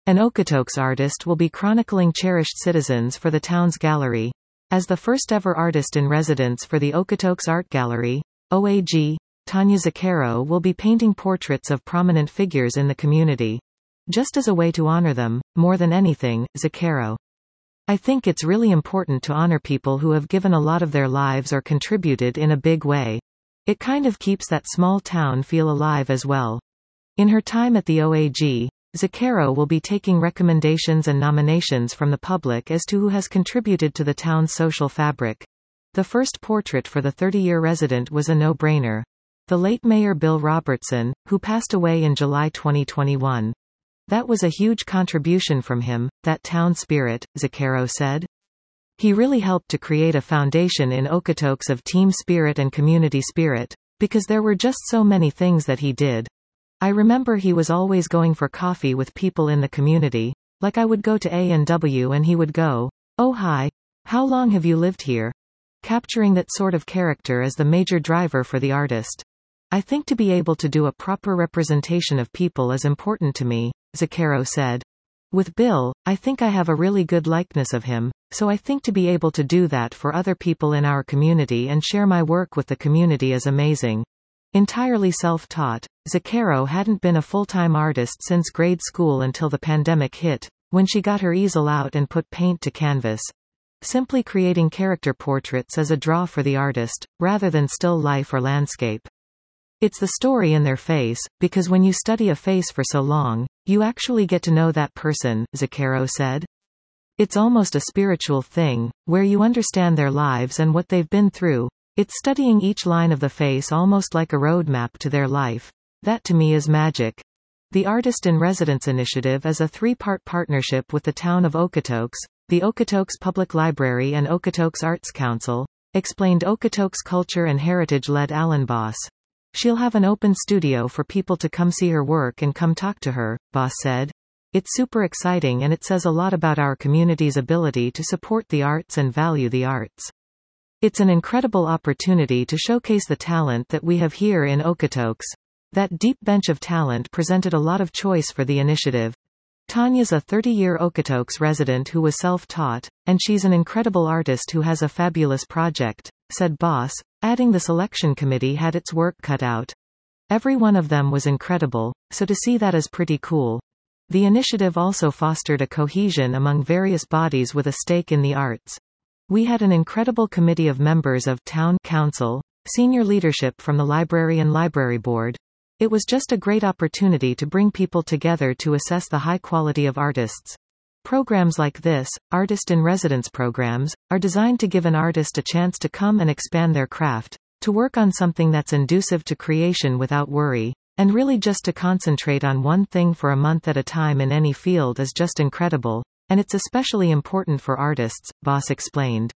An Okotoks artist will be chronicling cherished citizens for the town's gallery. As the first-ever artist-in-residence for the Okotoks Art Gallery, OAG, Tanya Zucchero will be painting portraits of prominent figures in the community. Just as a way to honor them, more than anything, Zucchero. I think it's really important to honor people who have given a lot of their lives or contributed in a big way. It kind of keeps that small town feel alive as well. In her time at the OAG, Zucchero will be taking recommendations and nominations from the public as to who has contributed to the town's social fabric. The first portrait for the 30-year resident was a no-brainer. The late Mayor Bill Robertson, who passed away in July 2021. That was a huge contribution from him, that town spirit, Zucchero said. He really helped to create a foundation in Okotoks of team spirit and community spirit, because there were just so many things that he did. I remember he was always going for coffee with people in the community, like I would go to A&W and he would go, "Oh hi, how long have you lived here?" Capturing that sort of character as the major driver for the artist. I think to be able to do a proper representation of people is important to me, Zucchero said. With Bill, I think I have a really good likeness of him, so I think to be able to do that for other people in our community and share my work with the community is amazing. Entirely self-taught, Zucchero hadn't been a full-time artist since grade school until the pandemic hit, when she got her easel out and put paint to canvas. Simply creating character portraits is a draw for the artist, rather than still life or landscape. It's the story in their face, because when you study a face for so long, you actually get to know that person, Zucchero said. It's almost a spiritual thing, where you understand their lives and what they've been through. It's studying each line of the face almost like a roadmap to their life. That to me is magic. The Artist in Residence Initiative is a three-part partnership with the town of Okotoks, the Okotoks Public Library and Okotoks Arts Council, explained Okotoks Culture and Heritage-led Alan Boss. She'll have an open studio for people to come see her work and come talk to her, Boss said. It's super exciting and it says a lot about our community's ability to support the arts and value the arts. It's an incredible opportunity to showcase the talent that we have here in Okotoks. That deep bench of talent presented a lot of choice for the initiative. Tanya's a 30-year Okotoks resident who was self-taught, and she's an incredible artist who has a fabulous project, said Boss, adding the selection committee had its work cut out. Every one of them was incredible, so to see that is pretty cool. The initiative also fostered a cohesion among various bodies with a stake in the arts. We had an incredible committee of members of town council, senior leadership from the library and library board. It was just a great opportunity to bring people together to assess the high quality of artists. Programs like this, Artist in Residence programs, are designed to give an artist a chance to come and expand their craft, to work on something that's conducive to creation without worry, and really just to concentrate on one thing for a month at a time in any field is just incredible. And it's especially important for artists, Boss explained.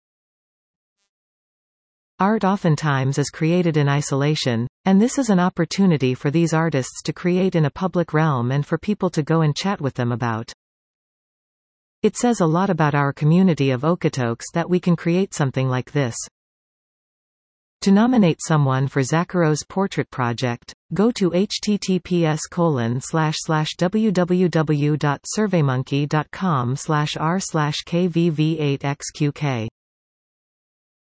Art oftentimes is created in isolation, and this is an opportunity for these artists to create in a public realm and for people to go and chat with them about. It says a lot about our community of Okotoks that we can create something like this. To nominate someone for Zucchero's portrait project, go to https://www.surveymonkey.com/r/kvv8xqk.